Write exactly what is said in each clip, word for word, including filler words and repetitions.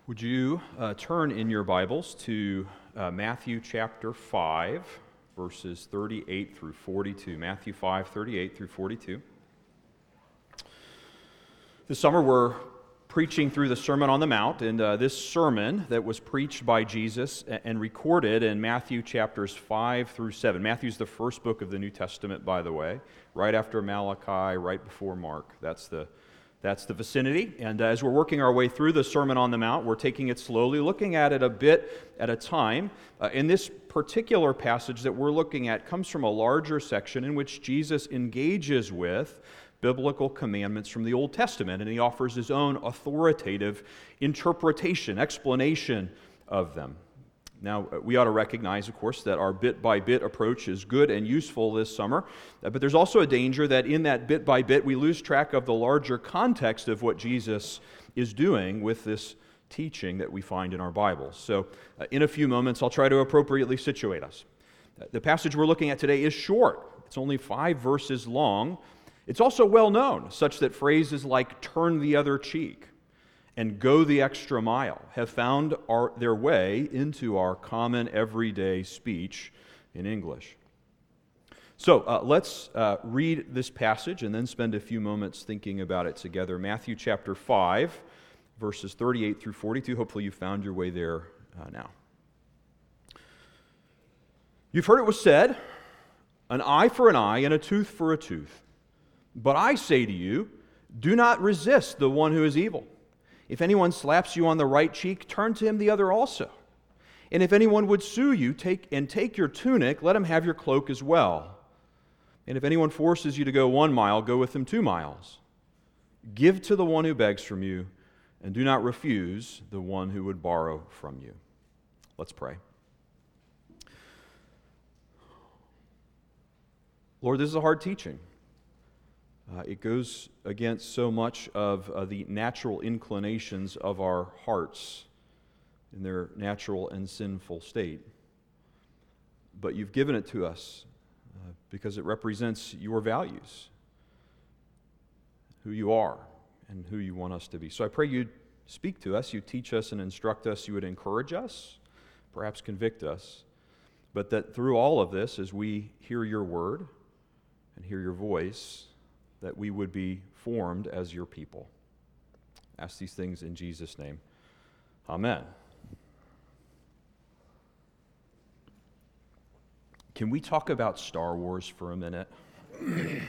Would you uh, turn in your Bibles to uh, Matthew chapter five, verses thirty-eight through forty-two. Matthew five, thirty-eight through forty-two. This summer we're preaching through the Sermon on the Mount, and uh, this sermon that was preached by Jesus and recorded in Matthew chapters five through seven. Matthew's the first book of the New Testament, by the way, right after Malachi, right before Mark. That's the That's the vicinity, and as we're working our way through the Sermon on the Mount, we're taking it slowly, looking at it a bit at a time. Uh, in this particular passage that we're looking at comes from a larger section in which Jesus engages with biblical commandments from the Old Testament, and he offers his own authoritative interpretation, explanation of them. Now, we ought to recognize, of course, that our bit-by-bit approach is good and useful this summer, but there's also a danger that in that bit-by-bit we lose track of the larger context of what Jesus is doing with this teaching that we find in our Bibles. So, uh, in a few moments, I'll try to appropriately situate us. Uh, the passage we're looking at today is short. It's only five verses long. It's also well known, such that phrases like "turn the other cheek" and "go the extra mile" have found our, their way into our common everyday speech in English. So uh, let's uh, read this passage and then spend a few moments thinking about it together. Matthew chapter five, verses thirty-eight through forty-two. Hopefully you found your way there uh, now. You've heard it was said, "An eye for an eye and a tooth for a tooth." But I say to you, do not resist the one who is evil. If anyone slaps you on the right cheek, turn to him the other also. And if anyone would sue you take and take your tunic, let him have your cloak as well. And if anyone forces you to go one mile, go with him two miles. Give to the one who begs from you, and do not refuse the one who would borrow from you. Let's pray. Lord, this is a hard teaching. Uh, it goes against so much of uh, the natural inclinations of our hearts in their natural and sinful state. But you've given it to us uh, because it represents your values, who you are, and who you want us to be. So I pray you'd speak to us, you'd teach us and instruct us, you would encourage us, perhaps convict us, but that through all of this, as we hear your word and hear your voice, that we would be formed as your people. Ask these things in Jesus' name. Amen. Can we talk about Star Wars for a minute? I'm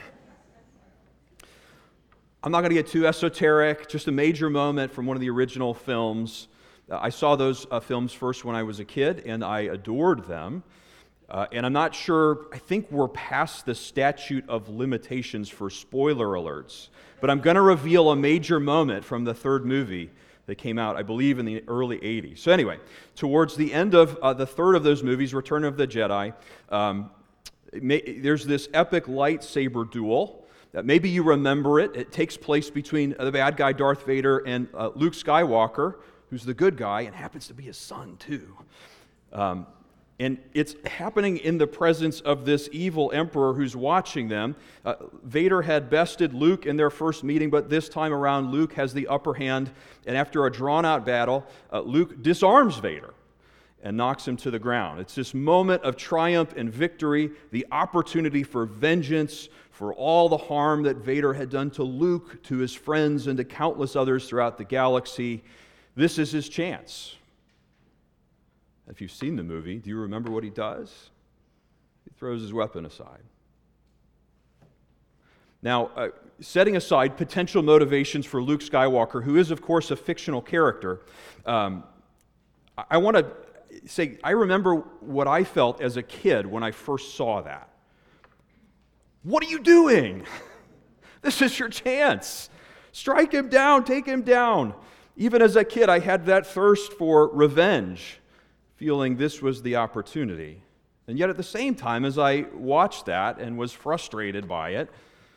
not going to get too esoteric, just a major moment from one of the original films. Uh, I saw those uh, films first when I was a kid, and I adored them. Uh, and I'm not sure, I think we're past the statute of limitations for spoiler alerts, but I'm going to reveal a major moment from the third movie that came out, I believe, in the early eighties. So anyway, towards the end of uh, the third of those movies, Return of the Jedi, um, may, there's this epic lightsaber duel. Uh, maybe you remember it. It takes place between the bad guy Darth Vader and uh, Luke Skywalker, who's the good guy and happens to be his son too. Um, And it's happening in the presence of this evil emperor who's watching them. Uh, Vader had bested Luke in their first meeting, but this time around Luke has the upper hand. And after a drawn-out battle, uh, Luke disarms Vader and knocks him to the ground. It's this moment of triumph and victory, the opportunity for vengeance for all the harm that Vader had done to Luke, to his friends, and to countless others throughout the galaxy. This is his chance. If you've seen the movie, do you remember what he does? He throws his weapon aside. Now, uh, setting aside potential motivations for Luke Skywalker, who is, of course, a fictional character, um, I, I want to say, I remember what I felt as a kid when I first saw that. What are you doing? This is your chance. Strike him down, take him down. Even as a kid, I had that thirst for revenge, feeling this was the opportunity. And yet at the same time, as I watched that and was frustrated by it,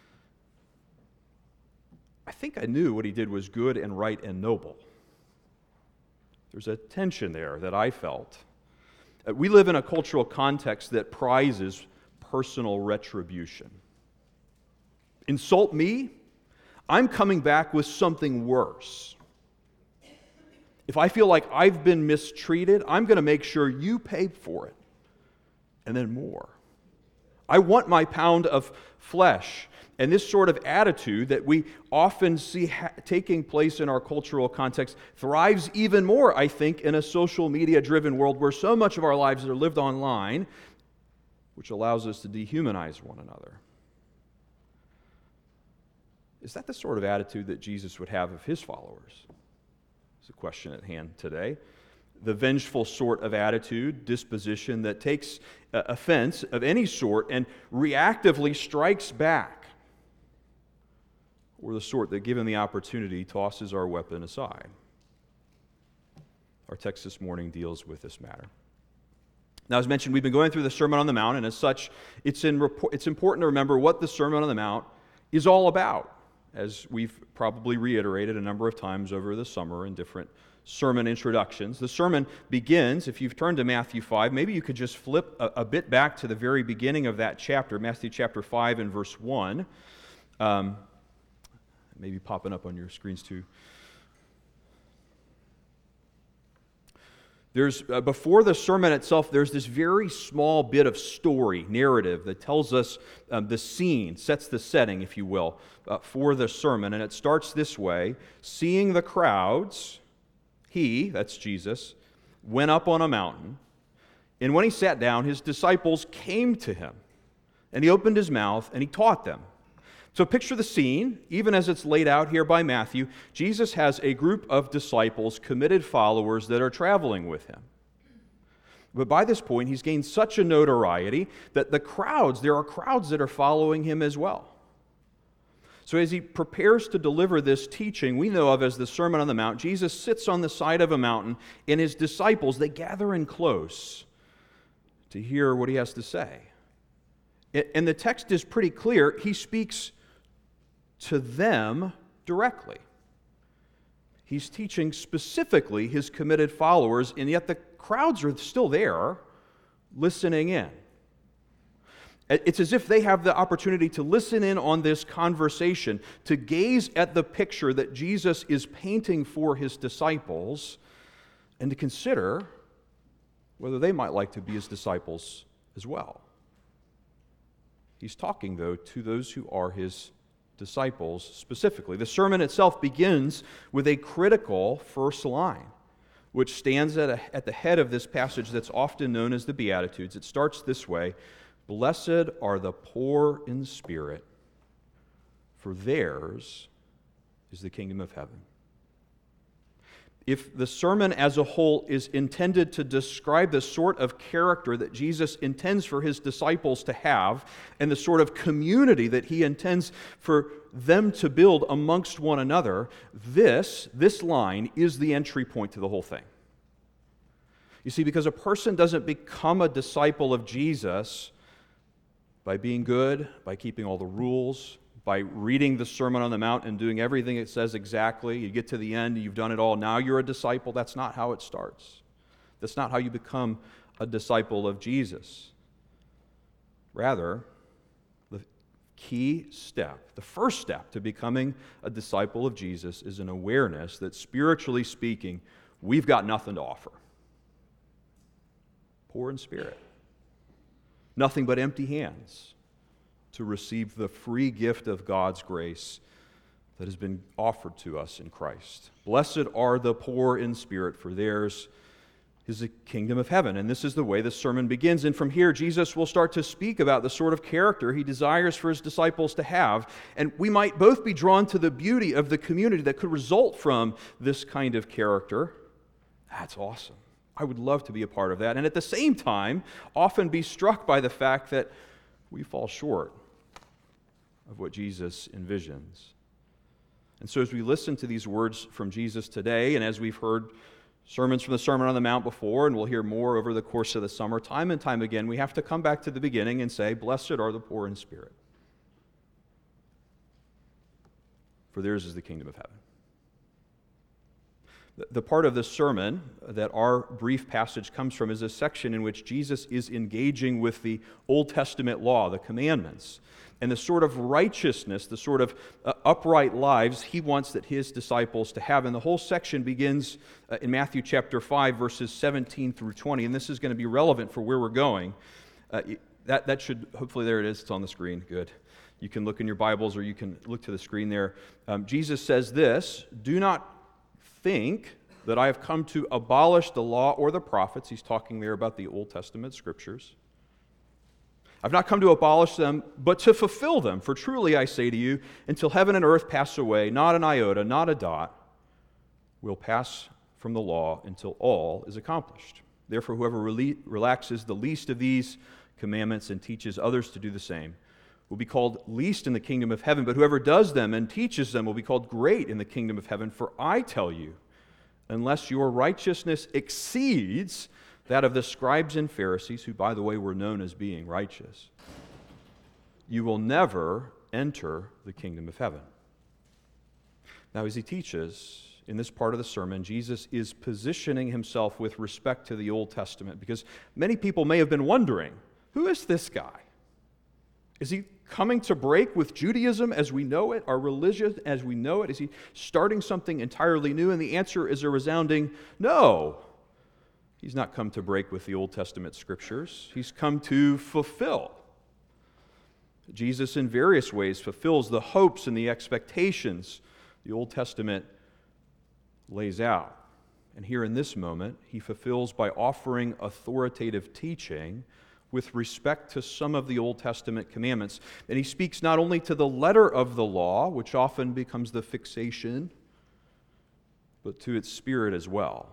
I think I knew what he did was good and right and noble. There's a tension there that I felt. We live in a cultural context that prizes personal retribution. Insult me, I'm coming back with something worse. If I feel like I've been mistreated, I'm going to make sure you pay for it, and then more. I want my pound of flesh. And this sort of attitude that we often see ha- taking place in our cultural context thrives even more, I think, in a social media-driven world where so much of our lives are lived online, which allows us to dehumanize one another. Is that the sort of attitude that Jesus would have of his followers? It's a question at hand today. The vengeful sort of attitude, disposition that takes uh, offense of any sort and reactively strikes back, or the sort that, given the opportunity, tosses our weapon aside. Our text this morning deals with this matter. Now, as mentioned, we've been going through the Sermon on the Mount, and as such, it's, in, it's important to remember what the Sermon on the Mount is all about, as we've probably reiterated a number of times over the summer in different sermon introductions. The sermon begins, if you've turned to Matthew five, maybe you could just flip a, a bit back to the very beginning of that chapter, Matthew chapter five and verse one. Um, maybe popping up on your screens too. There's, uh, before the sermon itself, there's this very small bit of story, narrative, that tells us um, the scene, sets the setting, if you will, uh, for the sermon. And it starts this way: seeing the crowds, he, that's Jesus, went up on a mountain. And when he sat down, his disciples came to him. And he opened his mouth and he taught them. So picture the scene, even as it's laid out here by Matthew. Jesus has a group of disciples, committed followers, that are traveling with him. But by this point, he's gained such a notoriety that the crowds, there are crowds that are following him as well. So as he prepares to deliver this teaching we know of as the Sermon on the Mount, Jesus sits on the side of a mountain, and his disciples, they gather in close to hear what he has to say. And the text is pretty clear. He speaks to them directly. He's teaching specifically his committed followers, and yet the crowds are still there listening in. It's as if they have the opportunity to listen in on this conversation, to gaze at the picture that Jesus is painting for his disciples, and to consider whether they might like to be his disciples as well. He's talking, though, to those who are his disciples specifically. The sermon itself begins with a critical first line, which stands at, a, at the head of this passage that's often known as the Beatitudes. It starts this way: "Blessed are the poor in spirit, for theirs is the kingdom of heaven." If the sermon as a whole is intended to describe the sort of character that Jesus intends for his disciples to have, and the sort of community that he intends for them to build amongst one another, this, this line is the entry point to the whole thing. You see, because a person doesn't become a disciple of Jesus by being good, by keeping all the rules, by reading the Sermon on the Mount and doing everything it says exactly. You get to the end, you've done it all, now you're a disciple. That's not how it starts. That's not how you become a disciple of Jesus. Rather, the key step, the first step to becoming a disciple of Jesus is an awareness that, spiritually speaking, we've got nothing to offer. Poor in spirit. Nothing but empty hands to receive the free gift of God's grace that has been offered to us in Christ. Blessed are the poor in spirit, for theirs is the kingdom of heaven. And this is the way the sermon begins. And from here, Jesus will start to speak about the sort of character he desires for his disciples to have. And we might both be drawn to the beauty of the community that could result from this kind of character. That's awesome. I would love to be a part of that. And at the same time, often be struck by the fact that we fall short of what Jesus envisions. And so as we listen to these words from Jesus today, and as we've heard sermons from the Sermon on the Mount before, and we'll hear more over the course of the summer, time and time again, we have to come back to the beginning and say, "Blessed are the poor in spirit, for theirs is the kingdom of heaven." The part of this sermon that our brief passage comes from is a section in which Jesus is engaging with the Old Testament law, the commandments, and the sort of righteousness, the sort of uh, upright lives he wants that his disciples to have. And the whole section begins uh, in Matthew chapter five, verses seventeen through twenty, and this is going to be relevant for where we're going. Uh, that, that should, hopefully there it is, it's on the screen, good. You can look in your Bibles or you can look to the screen there. Um, Jesus says this, "Do not think that I have come to abolish the law or the prophets." He's talking there about the Old Testament scriptures. "I've not come to abolish them, but to fulfill them. For truly I say to you, until heaven and earth pass away, not an iota, not a dot, will pass from the law until all is accomplished. Therefore, whoever rela- relaxes the least of these commandments and teaches others to do the same will be called least in the kingdom of heaven. But whoever does them and teaches them will be called great in the kingdom of heaven. For I tell you, unless your righteousness exceeds that of the scribes and Pharisees, who, by the way, were known as being righteous, you will never enter the kingdom of heaven." Now, as he teaches in this part of the sermon, Jesus is positioning himself with respect to the Old Testament, because many people may have been wondering, who is this guy? Is he coming to break with Judaism as we know it, our religion as we know it? Is he starting something entirely new? And the answer is a resounding no. He's not come to break with the Old Testament scriptures. He's come to fulfill. Jesus in various ways fulfills the hopes and the expectations the Old Testament lays out. And here in this moment, he fulfills by offering authoritative teaching with respect to some of the Old Testament commandments. And he speaks not only to the letter of the law, which often becomes the fixation, but to its spirit as well.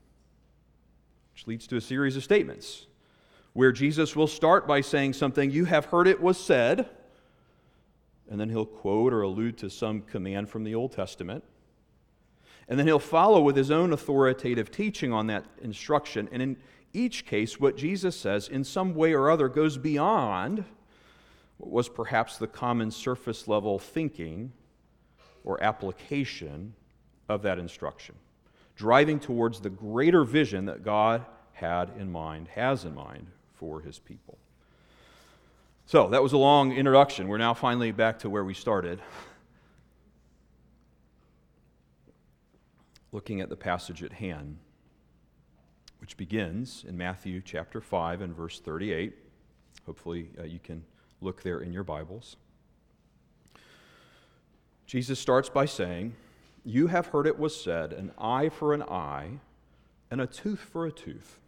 Which leads to a series of statements where Jesus will start by saying something, "You have heard it was said," and then he'll quote or allude to some command from the Old Testament. And then he'll follow with his own authoritative teaching on that instruction. And in each case, what Jesus says in some way or other goes beyond what was perhaps the common surface level thinking or application of that instruction, driving towards the greater vision that God had in mind, has in mind for his people. So, that was a long introduction. We're now finally back to where we started, looking at the passage at hand, which begins in Matthew chapter five and verse thirty-eight. Hopefully uh, you can look there in your Bibles. Jesus starts by saying, "You have heard it was said, an eye for an eye and a tooth for a tooth."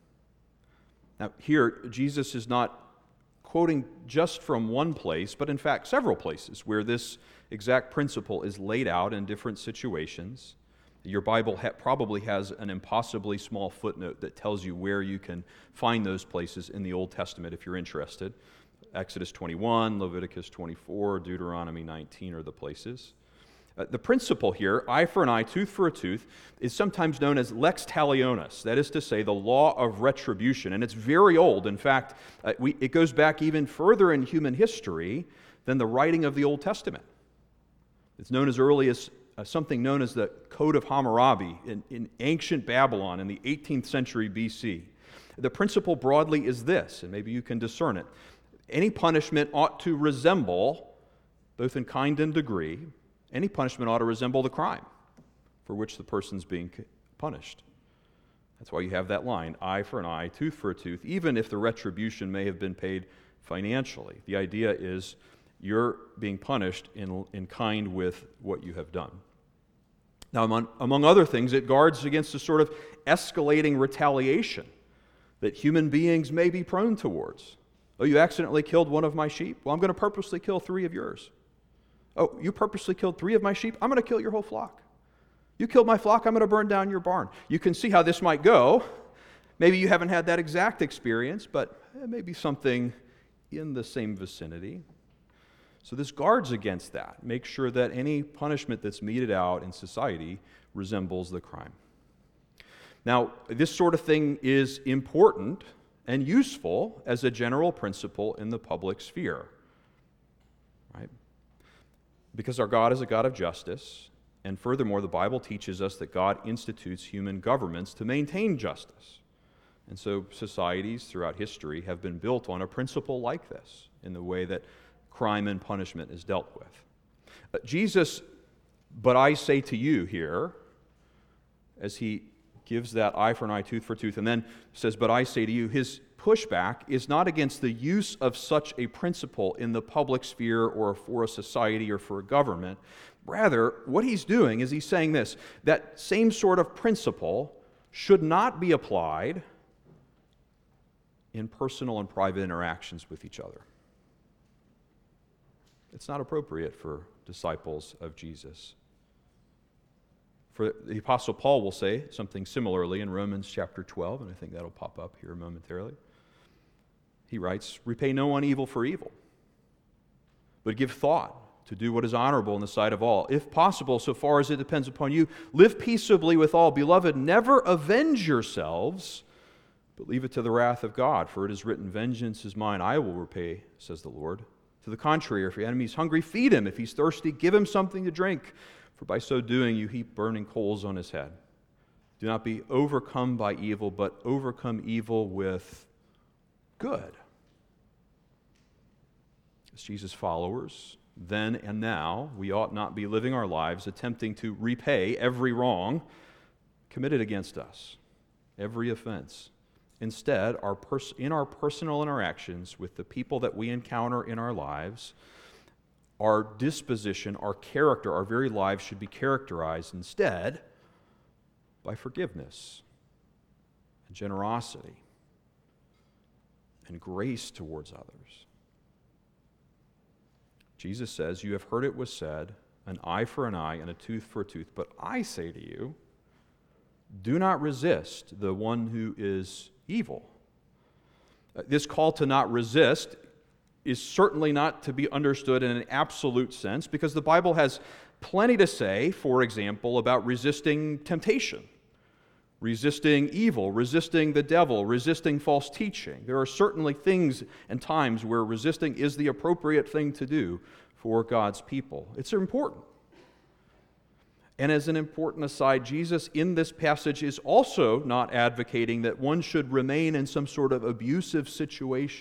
Now here, Jesus is not quoting just from one place, but in fact several places where this exact principle is laid out in different situations. Your Bible ha- probably has an impossibly small footnote that tells you where you can find those places in the Old Testament if you're interested. Exodus twenty-one, Leviticus twenty-four, Deuteronomy nineteen are the places. Uh, the principle here, eye for an eye, tooth for a tooth, is sometimes known as lex talionis, that is to say, the law of retribution. And it's very old. In fact, uh, we, it goes back even further in human history than the writing of the Old Testament. It's known as early as Uh, something known as the Code of Hammurabi in, in ancient Babylon in the eighteenth century B C. The principle broadly is this, and maybe you can discern it. Any punishment ought to resemble, both in kind and degree, any punishment ought to resemble the crime for which the person's being punished. That's why you have that line, eye for an eye, tooth for a tooth, even if the retribution may have been paid financially. The idea is you're being punished in, in kind with what you have done. Now, among, among other things, it guards against a sort of escalating retaliation that human beings may be prone towards. Oh, you accidentally killed one of my sheep? Well, I'm going to purposely kill three of yours. Oh, you purposely killed three of my sheep? I'm going to kill your whole flock. You killed my flock, I'm going to burn down your barn. You can see how this might go. Maybe you haven't had that exact experience, but it may be something in the same vicinity. So this guards against that. Make sure that any punishment that's meted out in society resembles the crime. Now, this sort of thing is important and useful as a general principle in the public sphere, right? Because our God is a God of justice, And furthermore, the Bible teaches us that God institutes human governments to maintain justice. And so societies throughout history have been built on a principle like this in the way that crime and punishment is dealt with. Uh, Jesus, but I say to you here, as he gives that eye for an eye, tooth for tooth, and then says, but I say to you, his pushback is not against the use of such a principle in the public sphere or for a society or for a government. Rather, what he's doing is he's saying this, that same sort of principle should not be applied in personal and private interactions with each other. It's not appropriate for disciples of Jesus. For the Apostle Paul will say something similarly in Romans chapter twelve, and I think that'll pop up here momentarily. He writes, repay no one evil for evil, but give thought to do what is honorable in the sight of all. If possible, so far as it depends upon you, live peaceably with all. Beloved, never avenge yourselves, but leave it to the wrath of God. For it is written, vengeance is mine, I will repay, says the Lord. To the contrary, if your enemy is hungry, feed him. If he's thirsty, give him something to drink. For by so doing, you heap burning coals on his head. Do not be overcome by evil, but overcome evil with good. As Jesus' followers, then and now, we ought not be living our lives attempting to repay every wrong committed against us, every offense. Instead, our pers- in our personal interactions with the people that we encounter in our lives, our disposition, our character, our very lives should be characterized instead by forgiveness and generosity and grace towards others. Jesus says, you have heard it was said, an eye for an eye and a tooth for a tooth. But I say to you, do not resist the one who is evil. This call to not resist is certainly not to be understood in an absolute sense, because the Bible has plenty to say, for example, about resisting temptation, resisting evil, resisting the devil, resisting false teaching. There are certainly things and times where resisting is the appropriate thing to do for God's people. It's important. And as an important aside, Jesus in this passage is also not advocating that one should remain in some sort of abusive situation.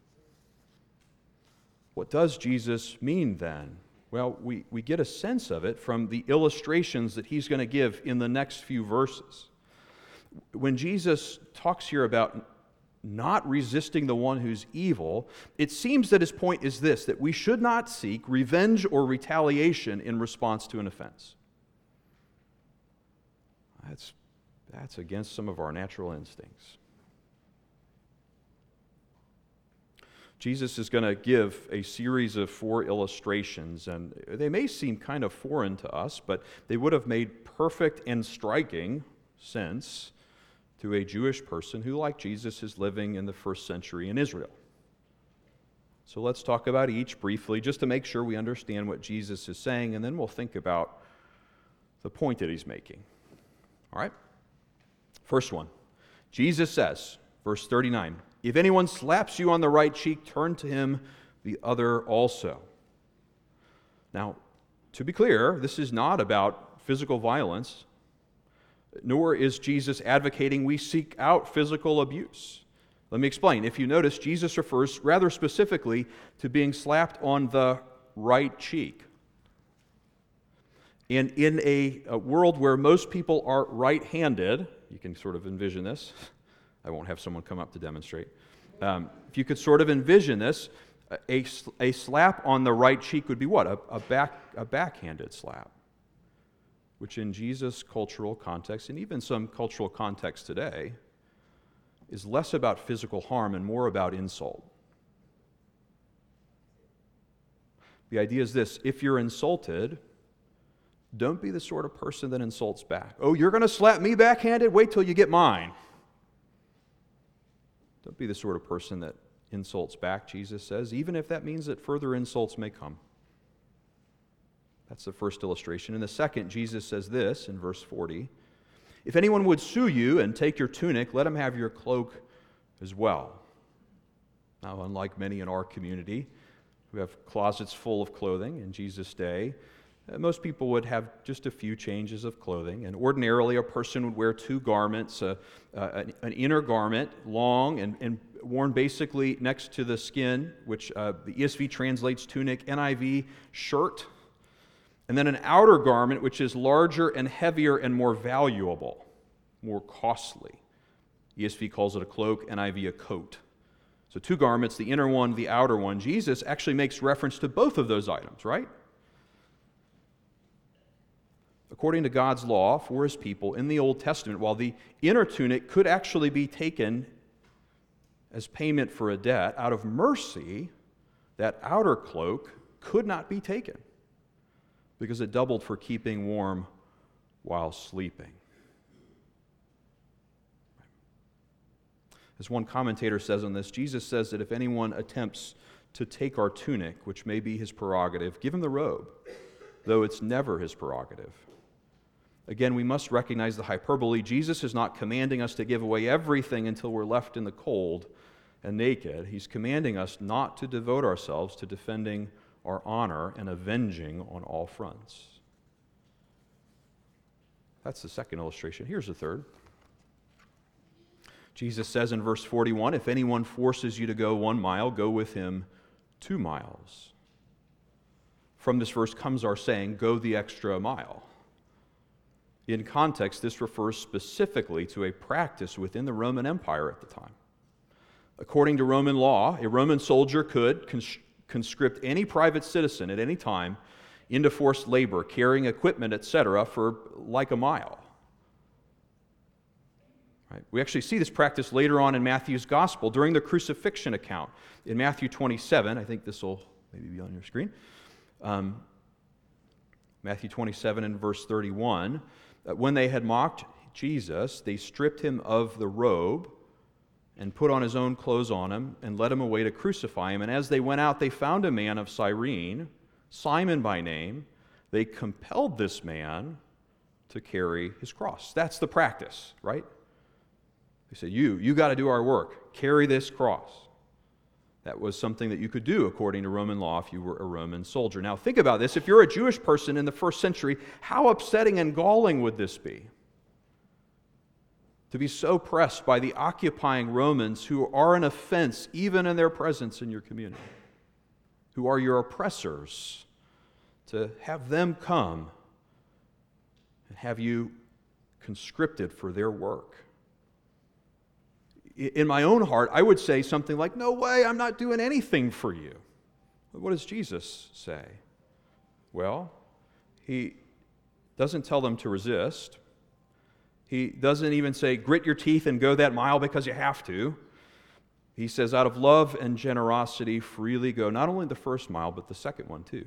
What does Jesus mean then? Well, we, we get a sense of it from the illustrations that he's going to give in the next few verses. When Jesus talks here about not resisting the one who's evil, it seems that his point is this, that we should not seek revenge or retaliation in response to an offense. That's, that's against some of our natural instincts. Jesus is going to give a series of four illustrations, and they may seem kind of foreign to us, but they would have made perfect and striking sense to a Jewish person who, like Jesus, is living in the first century in Israel. So let's talk about each briefly, just to make sure we understand what Jesus is saying, and then we'll think about the point that he's making. All right? First one. Jesus says, verse thirty-nine, if anyone slaps you on the right cheek, turn to him the other also. Now, to be clear, this is not about physical violence, nor is Jesus advocating we seek out physical abuse. Let me explain. If you notice, Jesus refers rather specifically to being slapped on the right cheek. And in a, a world where most people are right-handed, you can sort of envision this. I won't have someone come up to demonstrate. Um, if you could sort of envision this, a, a slap on the right cheek would be what? A, a, back, a backhanded slap, which in Jesus' cultural context, and even some cultural context today, is less about physical harm and more about insult. The idea is this: if you're insulted, don't be the sort of person that insults back. Oh, you're going to slap me backhanded? Wait till you get mine. Don't be the sort of person that insults back, Jesus says, even if that means that further insults may come. That's the first illustration. In the second, Jesus says this in verse forty, if anyone would sue you and take your tunic, let him have your cloak as well. Now, unlike many in our community who have closets full of clothing in Jesus' day, Uh, Most people would have just a few changes of clothing, and ordinarily a person would wear two garments, uh, uh, an, an inner garment, long and, and worn basically next to the skin, which uh, the E S V translates tunic, N I V shirt, and then an outer garment, which is larger and heavier and more valuable, more costly. E S V calls it a cloak, N I V a coat. So two garments, the inner one, the outer one. Jesus actually makes reference to both of those items, right? According to God's law for his people in the Old Testament, while the inner tunic could actually be taken as payment for a debt, out of mercy, that outer cloak could not be taken because it doubled for keeping warm while sleeping. As one commentator says on this, Jesus says that if anyone attempts to take our tunic, which may be his prerogative, give him the robe, though it's never his prerogative. Again, we must recognize the hyperbole. Jesus is not commanding us to give away everything until we're left in the cold and naked. He's commanding us not to devote ourselves to defending our honor and avenging on all fronts. That's the second illustration. Here's the third. Jesus says in verse forty-one, if anyone forces you to go one mile, go with him two miles. From this verse comes our saying, go the extra mile. In context, this refers specifically to a practice within the Roman Empire at the time. According to Roman law, a Roman soldier could cons- conscript any private citizen at any time into forced labor, carrying equipment, et cetera, for like a mile. Right? We actually see this practice later on in Matthew's Gospel during the crucifixion account. In Matthew twenty-seven, I think this will maybe be on your screen. Um, Matthew twenty-seven and verse thirty-one. Uh, when they had mocked Jesus, they stripped him of the robe and put on his own clothes on him and led him away to crucify him. And as they went out, they found a man of Cyrene, Simon by name. They compelled this man to carry his cross. That's the practice, right? They said, you, you got to do our work. Carry this cross. That was something that you could do according to Roman law if you were a Roman soldier. Now think about this. If you're a Jewish person in the first century, how upsetting and galling would this be? To be so pressed by the occupying Romans who are an offense even in their presence in your community, who are your oppressors, to have them come and have you conscripted for their work. In my own heart, I would say something like, no way, I'm not doing anything for you. But what does Jesus say? Well, he doesn't tell them to resist. He doesn't even say, grit your teeth and go that mile because you have to. He says, out of love and generosity, freely go, not only the first mile, but the second one too.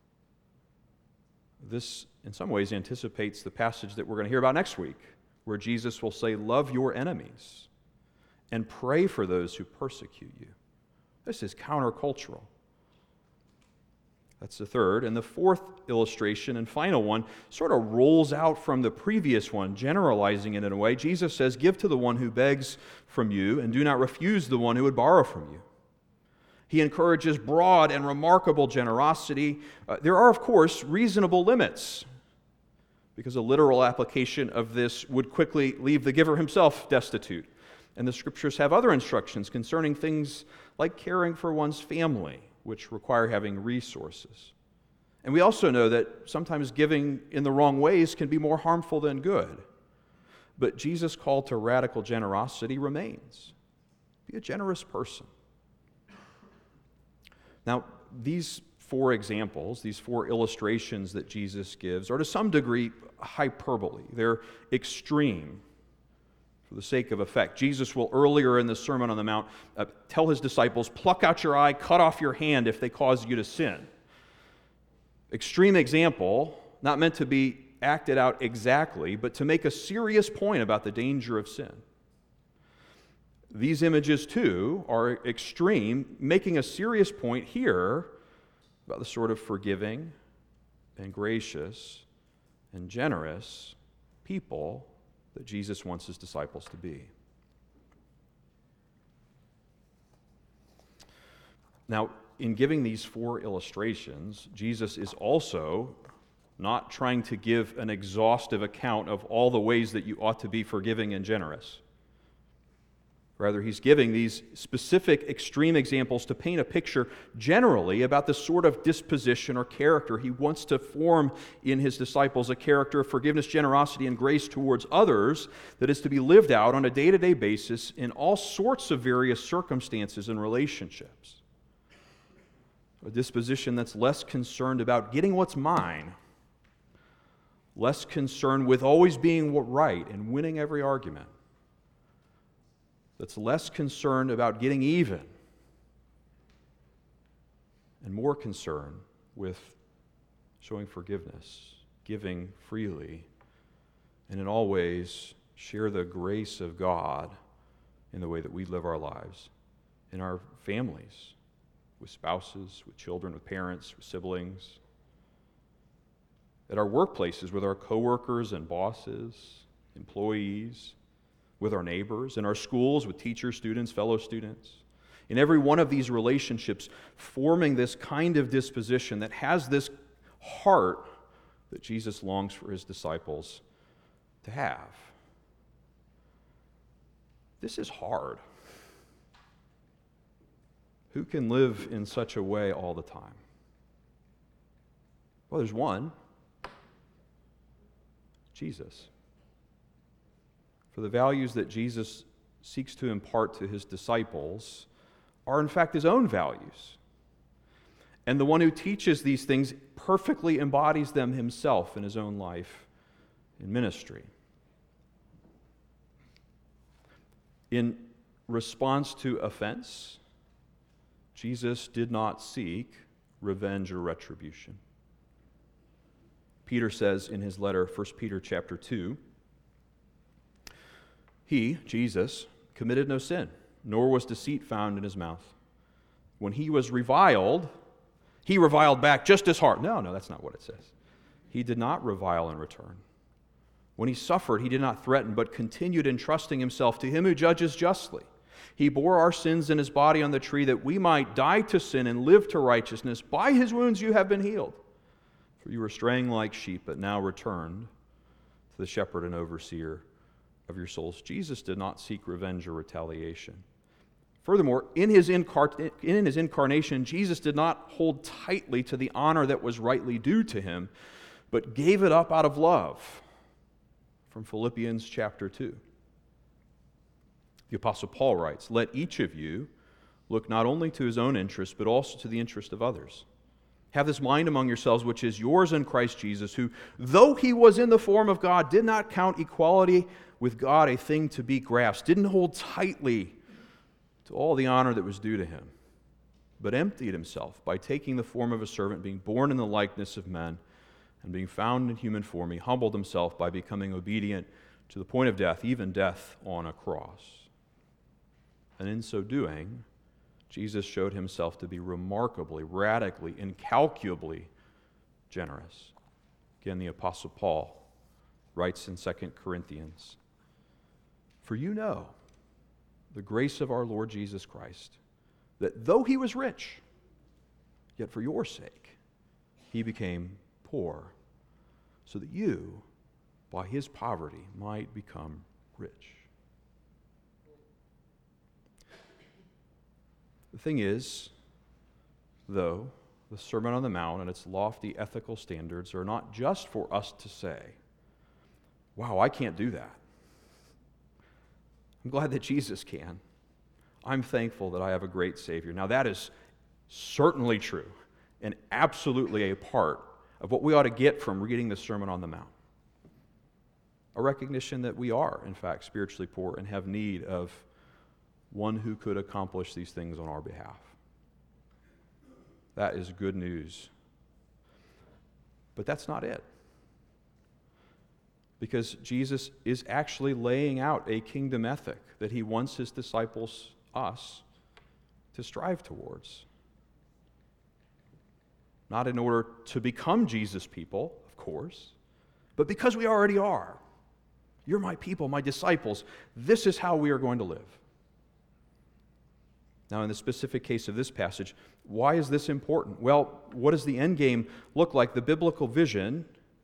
This, in some ways, anticipates the passage that we're going to hear about next week, where Jesus will say, love your enemies and pray for those who persecute you. This is countercultural. That's the third. And the fourth illustration and final one sort of rolls out from the previous one, generalizing it in a way. Jesus says, give to the one who begs from you, and do not refuse the one who would borrow from you. He encourages broad and remarkable generosity. Uh, there are, of course, reasonable limits, because a literal application of this would quickly leave the giver himself destitute. And the Scriptures have other instructions concerning things like caring for one's family, which require having resources. And we also know that sometimes giving in the wrong ways can be more harmful than good. But Jesus' call to radical generosity remains. Be a generous person. Now, these four examples, these four illustrations that Jesus gives, are to some degree hyperbole. They're extreme for the sake of effect. Jesus will earlier in the Sermon on the Mount uh, tell his disciples, pluck out your eye, cut off your hand if they cause you to sin. Extreme example, not meant to be acted out exactly, but to make a serious point about the danger of sin. These images, too, are extreme, making a serious point here about the sort of forgiving and gracious and generous people that Jesus wants his disciples to be. Now, in giving these four illustrations, Jesus is also not trying to give an exhaustive account of all the ways that you ought to be forgiving and generous. Rather, he's giving these specific extreme examples to paint a picture generally about the sort of disposition or character he wants to form in his disciples, a character of forgiveness, generosity, and grace towards others that is to be lived out on a day-to-day basis in all sorts of various circumstances and relationships. A disposition that's less concerned about getting what's mine, less concerned with always being right and winning every argument, that's less concerned about getting even and more concerned with showing forgiveness, giving freely, and in all ways share the grace of God in the way that we live our lives, in our families, with spouses, with children, with parents, with siblings, at our workplaces with our coworkers and bosses, employees, with our neighbors, in our schools, with teachers, students, fellow students. In every one of these relationships, forming this kind of disposition that has this heart that Jesus longs for his disciples to have. This is hard. Who can live in such a way all the time? Well, there's one. Jesus. For the values that Jesus seeks to impart to his disciples are in fact his own values. And the one who teaches these things perfectly embodies them himself in his own life and ministry. In response to offense, Jesus did not seek revenge or retribution. Peter says in his letter, First Peter chapter two, he, Jesus, committed no sin, nor was deceit found in his mouth. When he was reviled, he reviled back just as hard. No, no, that's not what it says. He did not revile in return. When he suffered, he did not threaten, but continued entrusting himself to him who judges justly. He bore our sins in his body on the tree that we might die to sin and live to righteousness. By his wounds you have been healed. For you were straying like sheep, but now returned to the shepherd and overseer of your souls. Jesus did not seek revenge or retaliation. Furthermore, in his, incar- in his incarnation, Jesus did not hold tightly to the honor that was rightly due to him, but gave it up out of love. From Philippians chapter two. The Apostle Paul writes, "Let each of you look not only to his own interest, but also to the interest of others. Have this mind among yourselves, which is yours in Christ Jesus, who, though he was in the form of God, did not count equality with God a thing to be grasped, didn't hold tightly to all the honor that was due to him, but emptied himself by taking the form of a servant, being born in the likeness of men, and being found in human form, he humbled himself by becoming obedient to the point of death, even death on a cross. And in so doing, Jesus showed himself to be remarkably, radically, incalculably generous." Again, the Apostle Paul writes in Second Corinthians, "For you know the grace of our Lord Jesus Christ, that though he was rich, yet for your sake he became poor, so that you, by his poverty, might become rich." The thing is, though, the Sermon on the Mount and its lofty ethical standards are not just for us to say, "Wow, I can't do that. I'm glad that Jesus can. I'm thankful that I have a great Savior." Now, that is certainly true and absolutely a part of what we ought to get from reading the Sermon on the Mount. A recognition that we are, in fact, spiritually poor and have need of one who could accomplish these things on our behalf. That is good news. But that's not it. Because Jesus is actually laying out a kingdom ethic that he wants his disciples, us, to strive towards. Not in order to become Jesus' people, of course, but because we already are. You're my people, my disciples. This is how we are going to live. Now, in the specific case of this passage, why is this important? Well, what does the end game look like? The biblical vision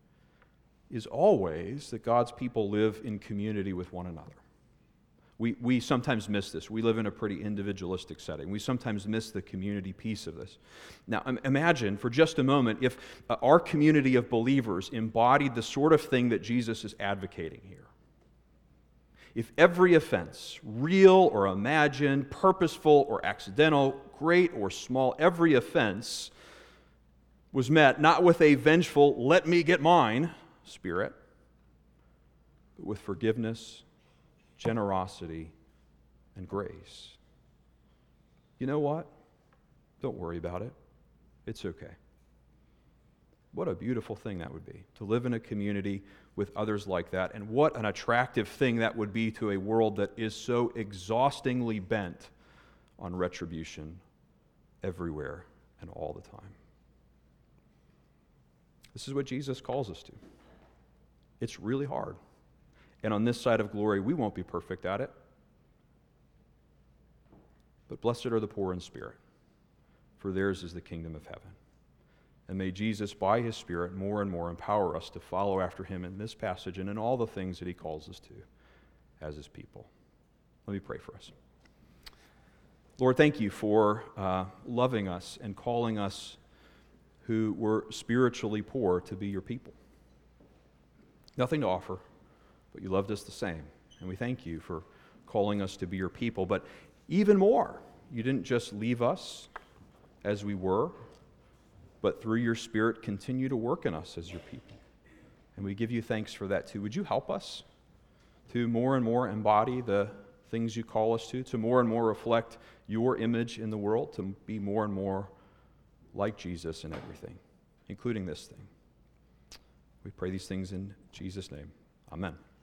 is always that God's people live in community with one another. We, we sometimes miss this. We live in a pretty individualistic setting. We sometimes miss the community piece of this. Now, imagine for just a moment if uh, our community of believers embodied the sort of thing that Jesus is advocating here. If every offense, real or imagined, purposeful or accidental, great or small, every offense was met not with a vengeful, let me get mine spirit, but with forgiveness, generosity, and grace. You know what? Don't worry about it. It's okay. What a beautiful thing that would be, to live in a community with others like that, and what an attractive thing that would be to a world that is so exhaustingly bent on retribution everywhere and all the time. This is what Jesus calls us to. It's really hard. And on this side of glory, we won't be perfect at it. But blessed are the poor in spirit, for theirs is the kingdom of heaven. And may Jesus, by his Spirit, more and more empower us to follow after him in this passage and in all the things that he calls us to as his people. Let me pray for us. Lord, thank you for uh, loving us and calling us who were spiritually poor to be your people. Nothing to offer, but you loved us the same. And we thank you for calling us to be your people. But even more, you didn't just leave us as we were, but through your Spirit continue to work in us as your people. And we give you thanks for that too. Would you help us to more and more embody the things you call us to, to more and more reflect your image in the world, to be more and more like Jesus in everything, including this thing. We pray these things in Jesus' name. Amen.